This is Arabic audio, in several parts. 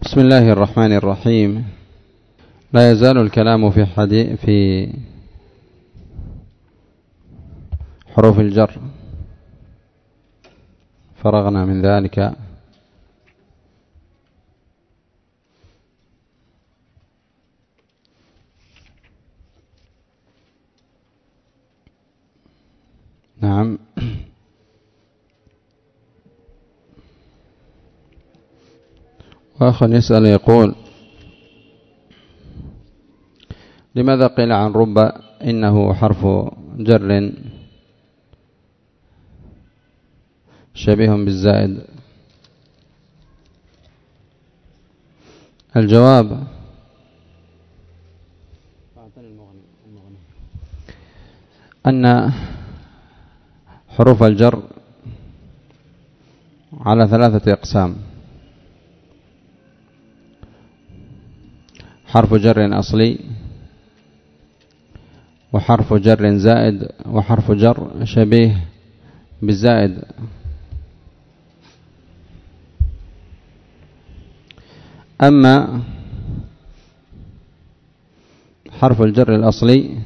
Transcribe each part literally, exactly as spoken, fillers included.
بسم الله الرحمن الرحيم. لا يزال الكلام في حديث في حروف الجر، فرغنا من ذلك. نعم. وأخ يسأل يقول: لماذا قيل عن رب إنه حرف جر شبيه بالزائد؟ الجواب: أن حروف الجر على ثلاثة أقسام: حرف جر أصلي، وحرف جر زائد، وحرف جر شبيه بالزائد. أما حرف الجر الأصلي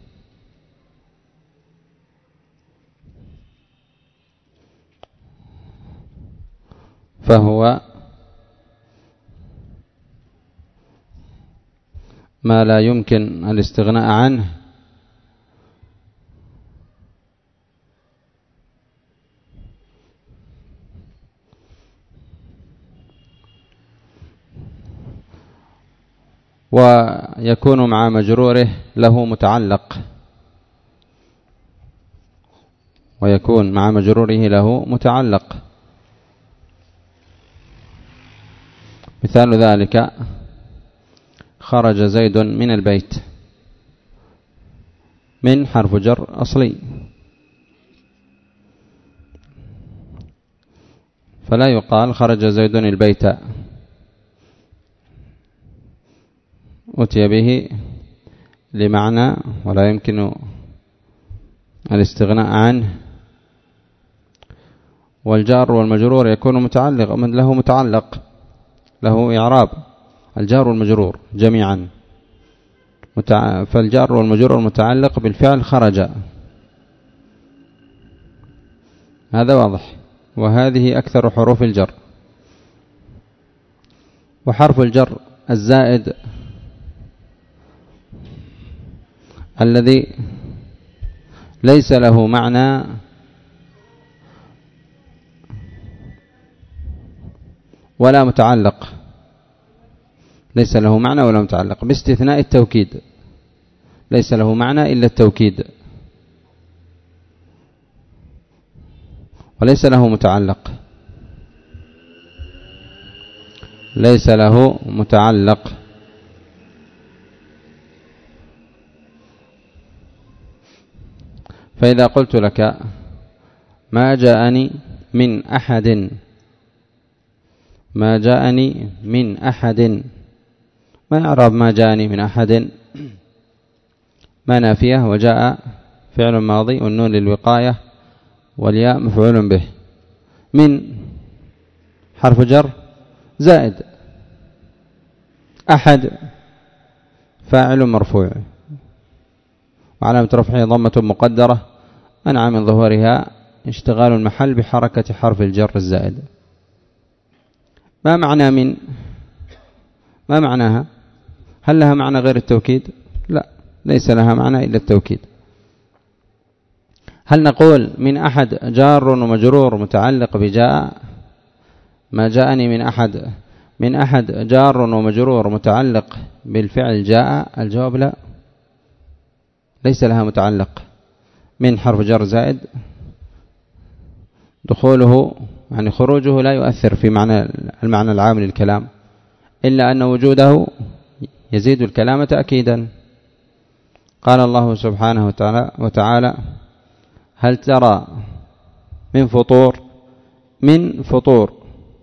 فهو ما لا يمكن الاستغناء عنه ويكون مع مجروره له متعلق ويكون مع مجروره له متعلق مثال ذلك: خرج زيد من البيت، من حرف جر أصلي، فلا يقال خرج زيد البيت، أتي به لمعنى ولا يمكن الاستغناء عنه. والجار والمجرور يكون متعلق من له متعلق له إعراب، الجار والمجرور جميعا، فالجار والمجرور متعلق بالفعل خرج، هذا واضح، وهذه أكثر حروف الجر. وحرف الجر الزائد الذي ليس له معنى ولا متعلق، ليس له معنى ولا متعلق باستثناء التوكيد، ليس له معنى إلا التوكيد، وليس له متعلق، ليس له متعلق. فإذا قلت لك: ما جاءني من أحد، ما جاءني من أحد، ما يعرب ما جاءني من أحد؟ ما نافية، وجاء فعل ماضي، والنون للوقاية، والياء مفعول به. من حرف جر زائد، أحد فاعل مرفوع، وعلامة رفعه ضمة مقدرة منع من ظهورها اشتغال المحل بحركة حرف الجر الزائد. ما معنى من؟ ما معناها؟ هل لها معنى غير التوكيد؟ لا، ليس لها معنى إلا التوكيد. هل نقول من أحد جار ومجرور متعلق بجاء؟ ما جاءني من أحد، من أحد جار ومجرور متعلق بالفعل جاء؟ الجواب لا، ليس لها متعلق. من حرف جر زائد، دخوله يعني خروجه لا يؤثر في معنى المعنى العام للكلام، إلا أن وجوده يزيد الكلام تأكيدا. قال الله سبحانه وتعالى: هل ترى من فطور؟ من فطور،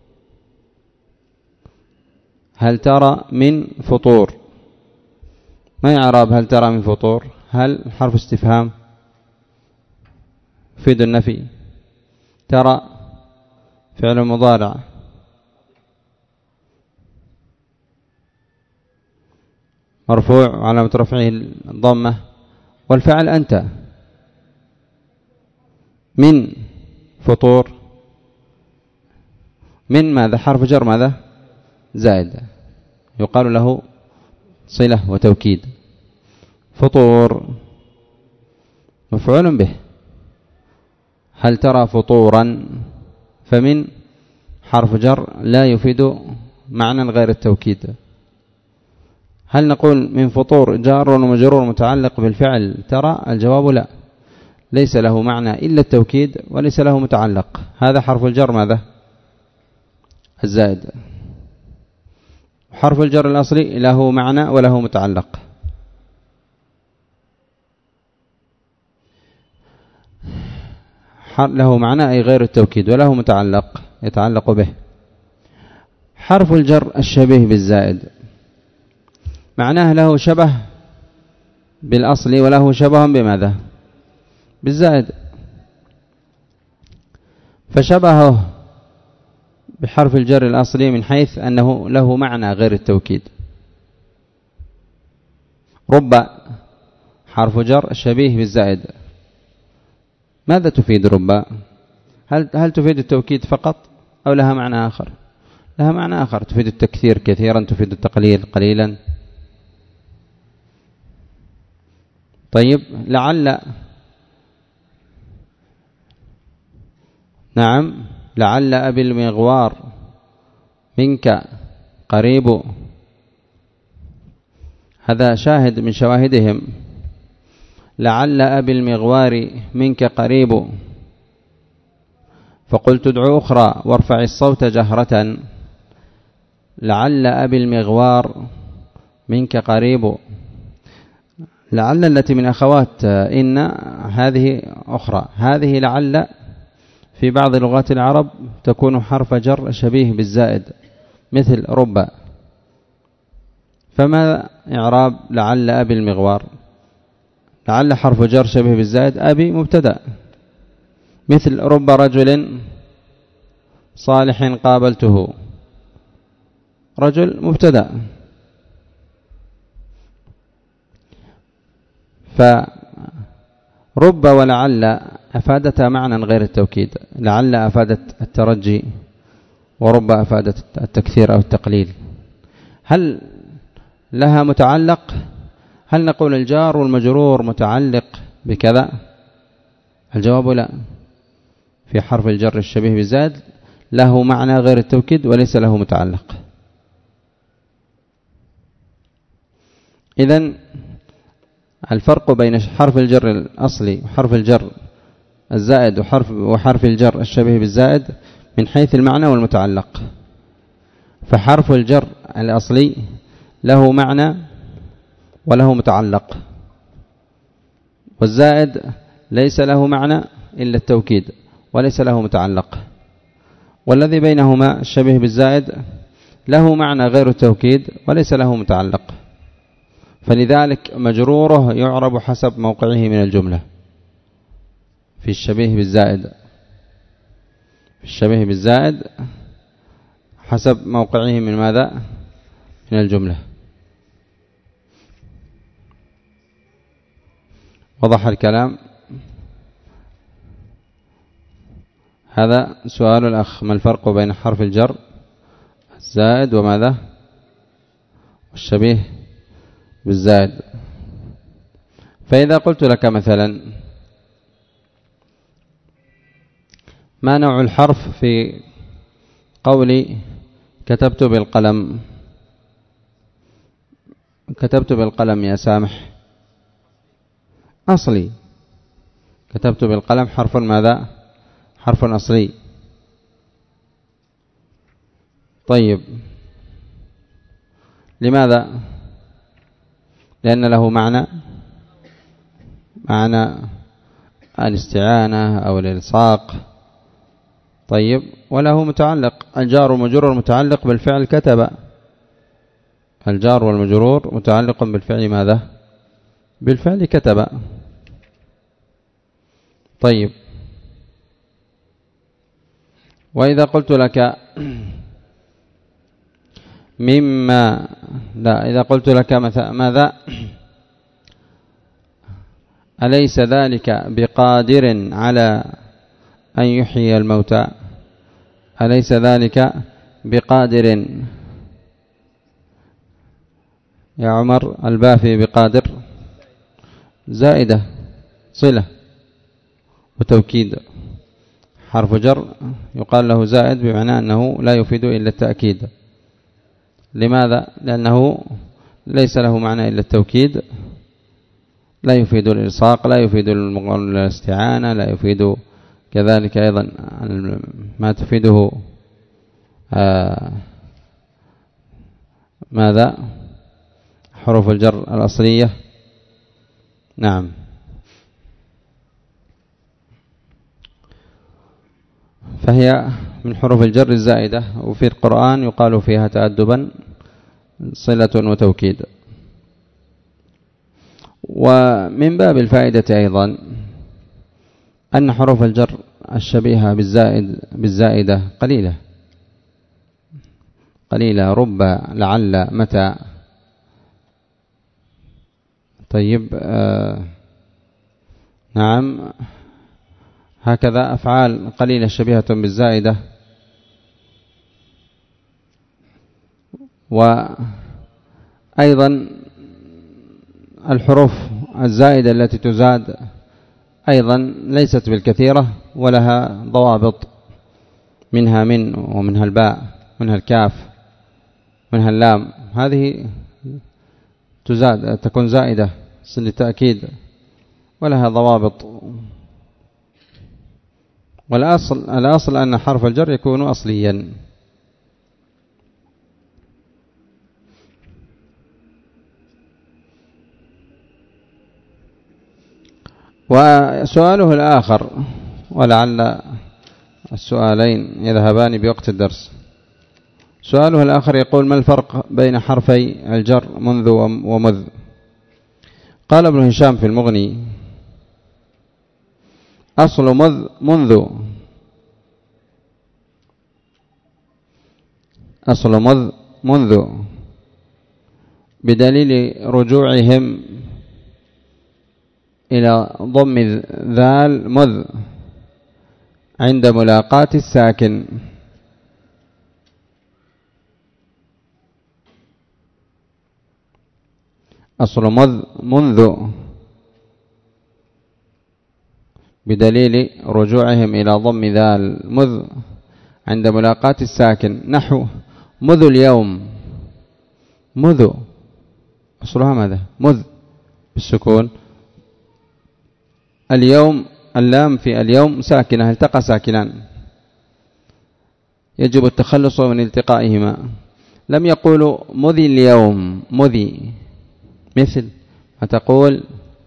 هل ترى من فطور، ما يعرب هل ترى من فطور؟ هل حرف استفهام يفيد النفي، ترى فعل مضارع، مرفوع وعلامة رفعه الضمة، والفعل أنت. من فطور، من ماذا؟ حرف جر ماذا؟ زائد، يقال له صلة وتوكيد. فطور مفعول به. هل ترى فطورا؟ فمن حرف جر لا يفيد معنى غير التوكيد. هل نقول من فطور جار ومجرور متعلق بالفعل ترى؟ الجواب لا، ليس له معنى إلا التوكيد وليس له متعلق. هذا حرف الجر ماذا؟ الزائد. حرف الجر الأصلي له معنى وله متعلق. له معنى أي غير التوكيد، وله متعلق يتعلق به. حرف الجر الشبيه بالزائد معناه له شبه بالأصل وله شبه بماذا؟ بالزائد. فشبهه بحرف الجر الأصلي من حيث أنه له معنى غير التوكيد. رب حرف جر شبيه بالزائد، ماذا تفيد رب؟ هل هل تفيد التوكيد فقط أو لها معنى آخر؟ لها معنى آخر، تفيد التكثير كثيرا، تفيد التقليل قليلا. طيب لعل، نعم، لعل أبي المغوار منك قريب، هذا شاهد من شواهدهم. لعل أبي المغوار منك قريب، فقلت ادعو أخرى وارفع الصوت جهرة. لعل أبي المغوار منك قريب، لعل التي من أخوات إن هذه أخرى. هذه لعل في بعض لغات العرب تكون حرف جر شبيه بالزائد مثل رب. فما إعراب لعل أبي المغوار؟ لعل حرف جر شبيه بالزائد، أبي مبتدأ، مثل رب رجل صالح قابلته، رجل مبتدأ. فرب ولعل أفادتا معنى غير التوكيد. لعل أفادت الترجي، ورب أفادت التكثير أو التقليل. هل لها متعلق؟ هل نقول الجار والمجرور متعلق بكذا؟ الجواب لا. في حرف الجر الشبيه بالزائد له معنى غير التوكيد وليس له متعلق. إذن الفرق بين حرف الجر الأصلي وحرف الجر الزائد وحرف, وحرف الجر الشبيه بالزائد من حيث المعنى والمتعلق. فحرف الجر الأصلي له معنى وله متعلق، والزائد ليس له معنى إلا التوكيد وليس له متعلق. والذي بينهما الشبيه بالزائد له معنى غير التوكيد وليس له متعلق، فلذلك مجروره يعرب حسب موقعه من الجملة. في الشبيه بالزائد في الشبيه بالزائد حسب موقعه من ماذا؟ من الجملة. وضح الكلام؟ هذا سؤال الأخ: ما الفرق بين حرف الجر الزائد وماذا؟ والشبيه بالزائد. فإذا قلت لك مثلا: ما نوع الحرف في قولي كتبت بالقلم؟ كتبت بالقلم يا سامح أصلي. كتبت بالقلم حرف ماذا؟ حرف أصلي. طيب لماذا؟ لأن له معنى معنى الاستعانة أو الإلصاق. طيب وله متعلق، الجار والمجرور متعلق بالفعل كتب. الجار والمجرور متعلق بالفعل ماذا؟ بالفعل كتب. طيب وإذا قلت لك مما لا إذا قلت لك ماذا أليس ذلك بقادر على أن يحيي الموتى، أليس ذلك بقادر يا عمر، الباء في بقادر زائدة صلة وتوكيد، حرف جر يقال له زائد بمعنى أنه لا يفيد إلا التأكيد. لماذا؟ لأنه ليس له معنى إلا التوكيد، لا يفيد الإلصاق، لا يفيد الاستعانة، لا يفيد كذلك أيضا ما تفيده آه ماذا حروف الجر الأصلية. نعم. فهي من حروف الجر الزائدة، وفي القرآن يقال فيها تأدبا صلة وتوكيد. ومن باب الفائدة أيضا أن حروف الجر الشبيهة بالزائد بالزائدة قليلة قليلة، رب، لعل، متى. طيب آه نعم، هكذا أفعال قليلة شبيهة بالزائدة. وأيضا الحروف الزائدة التي تزاد أيضا ليست بالكثيرة، ولها ضوابط، منها من، ومنها الباء، منها الكاف، منها اللام، هذه تزاد تكون زائدة للتأكيد ولها ضوابط. والأصل الأصل أن حرف الجر يكون أصليا. وسؤاله الآخر، ولعل السؤالين يذهبان بوقت الدرس، سؤاله الآخر يقول: ما الفرق بين حرفي الجر منذ ومذ؟ قال ابن هشام في المغني: أصل مذ منذ، أصل مذ منذ بدليل رجوعهم إلى ضم ذال مذ عند ملاقاة الساكن. أصل مذ منذ بدليل رجوعهم إلى ضم ذال مذ عند ملاقاة الساكن، نحو مذ اليوم، مذ أصلها ماذا؟ مذ بالسكون، اليوم اللام في اليوم ساكنة، التقى ساكنان يجب التخلص من التقائهما. لم يقولوا مذي اليوم، مذي، مثل ما تقول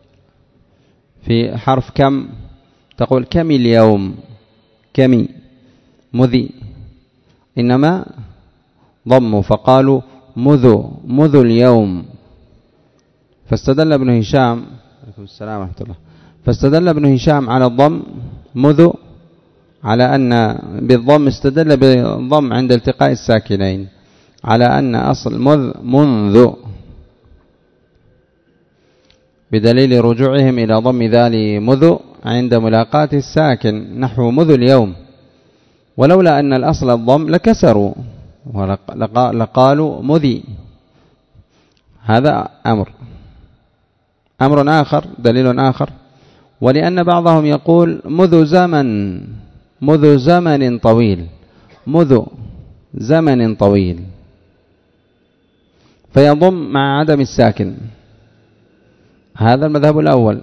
في حرف كم، تقول كم اليوم، كمي، مذي، إنما ضموا فقالوا مذ، مذ اليوم. فاستدل ابن هشام عليكم السلام ورحمة الله فاستدل ابن هشام على الضم مذ على أن بالضم، استدل بالضم عند التقاء الساكنين على أن أصل مذ منذ بدليل رجوعهم إلى ضم ذال مذ عند ملاقاة الساكن، نحو مذ اليوم. ولولا أن الأصل الضم لكسروا لقالوا مذي. هذا أمر أمر آخر، دليل آخر. ولأن بعضهم يقول مذ زمن، مذ زمن طويل، مذ زمن طويل، فيضم مع عدم الساكن. هذا المذهب الأول.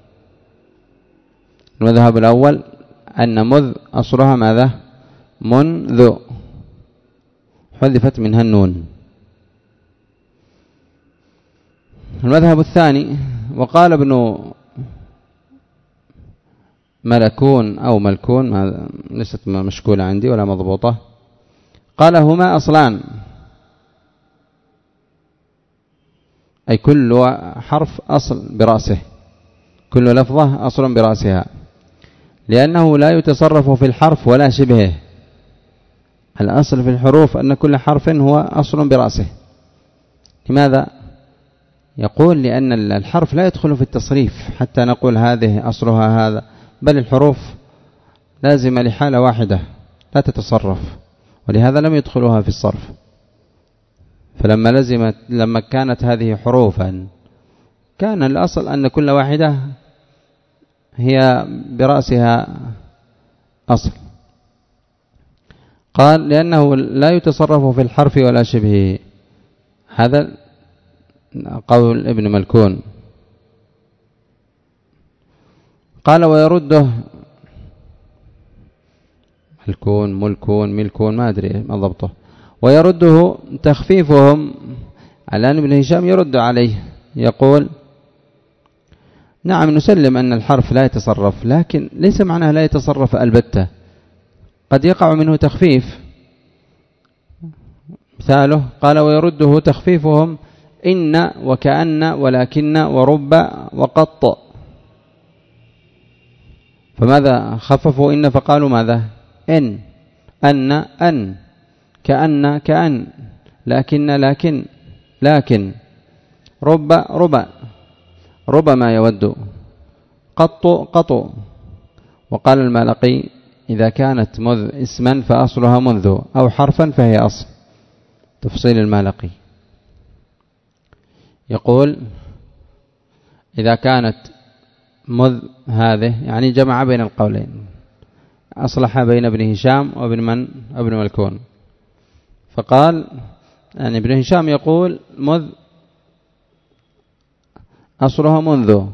المذهب الأول أن مذ أصلها ماذا؟ منذ، حذفت منها النون. المذهب الثاني، وقال ابن ملكون أو ملكون، ليست مشكولة عندي ولا مضبوطة، قال هما أصلان، أي كل حرف أصل برأسه، كل لفظة أصل برأسها، لأنه لا يتصرف في الحرف ولا شبهه. الأصل في الحروف أن كل حرف هو أصل برأسه، لماذا؟ يقول لأن الحرف لا يدخل في التصريف حتى نقول هذه أصلها هذا، بل الحروف لازمة لحالة واحدة لا تتصرف، ولهذا لم يدخلوها في الصرف. فلما لزمت لما كانت هذه حروفا كان الأصل أن كل واحدة هي برأسها أصل. قال لأنه لا يتصرف في الحرف ولا شبهه، هذا قول ابن ملكون. قال ويرده ملكون ملكون ملكون ما أدري ما ضبطه، ويرده تخفيفهم على أن ابن هشام يرد عليه يقول نعم نسلم أن الحرف لا يتصرف، لكن ليس معناه لا يتصرف البتة، قد يقع منه تخفيف. مثاله قال ويرده تخفيفهم إن وكأن ولكن ورب وقط، فماذا خففوا إن فقالوا ماذا إن أن أن كأن كأن لكن لكن لكن رب رب ربما يود قط قط. وقال المالقي إذا كانت مذ اسما فأصلها منذ أو حرفا فهي أصل. تفصيل المالقي يقول إذا كانت مذ هذه يعني جمع بين القولين، أصلح بين ابن هشام وابن من ابن ملكون. فقال يعني ابن هشام يقول مذ أصلها منذ،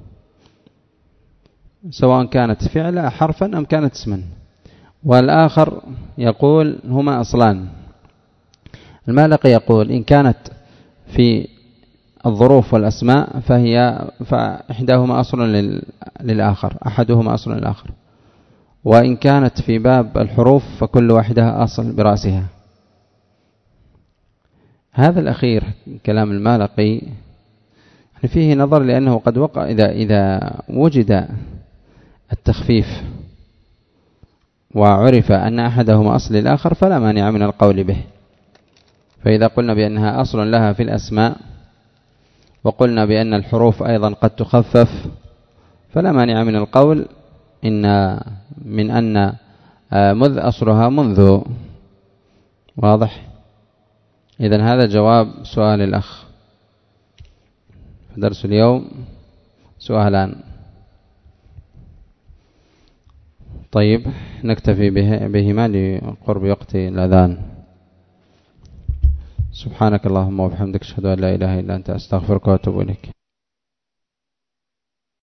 سواء كانت فعلا حرفا أم كانت اسما، والآخر يقول هما أصلان. المالقي يقول إن كانت في الظروف والأسماء فهي فإحداهما أصل للآخر، أحدهما أصل للآخر، وإن كانت في باب الحروف فكل واحدة أصل برأسها. هذا الأخير كلام المالقي فيه نظر، لأنه قد وقع إذا إذا وجد التخفيف وعرف أن أحدهما أصل للآخر فلا مانع من القول به. فإذا قلنا بأنها أصل لها في الأسماء وقلنا بأن الحروف أيضا قد تخفف فلا مانع من القول إن من أن مذ أصلها منذ. واضح؟ إذن هذا جواب سؤال الأخ. درس اليوم سؤالان. طيب نكتفي بهما لقرب وقت الأذان. سبحانك اللهم وبحمدك أشهد أن لا إله إلا أنت أستغفرك وأتوب إليك.